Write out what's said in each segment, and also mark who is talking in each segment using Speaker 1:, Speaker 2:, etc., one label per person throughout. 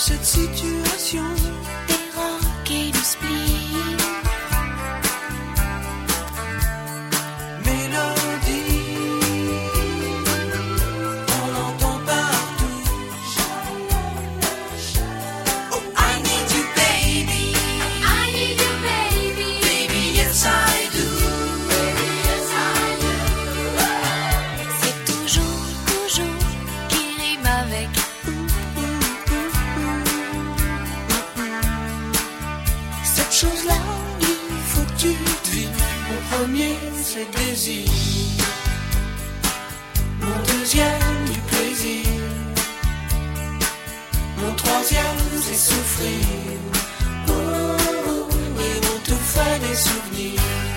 Speaker 1: cette situation.
Speaker 2: Des rocs et du spleen.
Speaker 1: Mélodie, on l'entend partout. Oh, I need you, baby.
Speaker 2: I need you, baby.
Speaker 1: Baby, yes, I do.
Speaker 2: C'est toujours, toujours qui rime avec.
Speaker 1: Cette chose-là, il faut que tu devines. Mon premier, c'est le désir. Mon deuxième, du plaisir. Mon troisième, c'est souffrir. Oh, oh, et mon tout fait des souvenirs.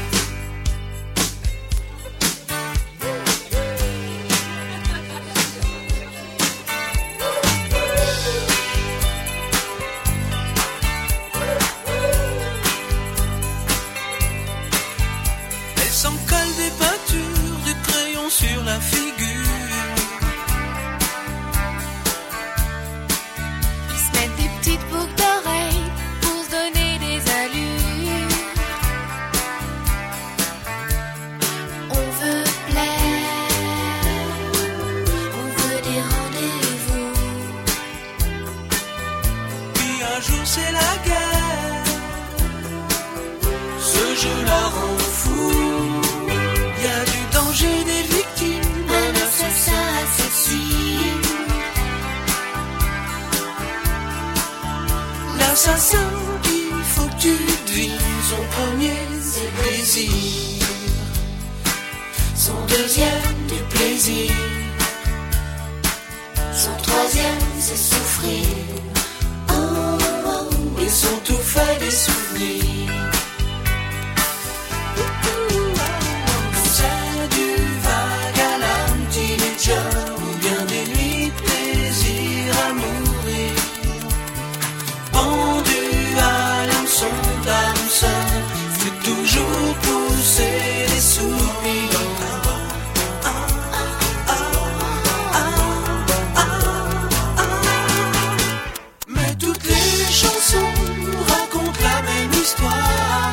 Speaker 1: Elle s'en colle des peintures, du crayon sur la figure.
Speaker 2: Ils se mettent des petites boucles d'oreilles pour se donner des allures. On veut plaire, on veut des rendez-vous.
Speaker 1: Puis un jour c'est la guerre. Ce jeu la rend fou. Y a du danger, des victimes,
Speaker 2: Un assassin assassine.
Speaker 1: l'assassin qu'il faut que tu devines. Son premier c'est le plaisir. Son deuxième du plaisir. Son troisième c'est souffrir. Oh, oh, et son tout fait des souvenirs. C'est du vague à l'âme, teenager, ou bien des nuits de plaisir à mourir. Pendu à l'hameçon d'âme sœur, c'est toujours pousser des soupirs. Mais toutes les chansons racontent la même histoire.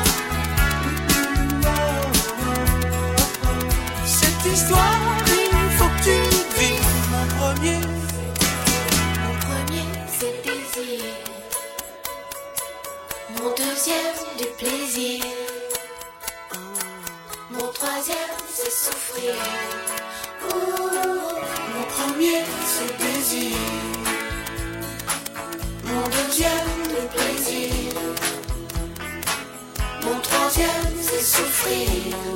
Speaker 1: Cette histoire, il faut que tu devines. Mon premier,
Speaker 2: Mon premier, c'est le désir. Mon deuxième, du plaisir. Mon troisième, c'est souffrir.
Speaker 1: mon premier, c'est le désir. Mon deuxième, le plaisir. Mon troisième, c'est souffrir.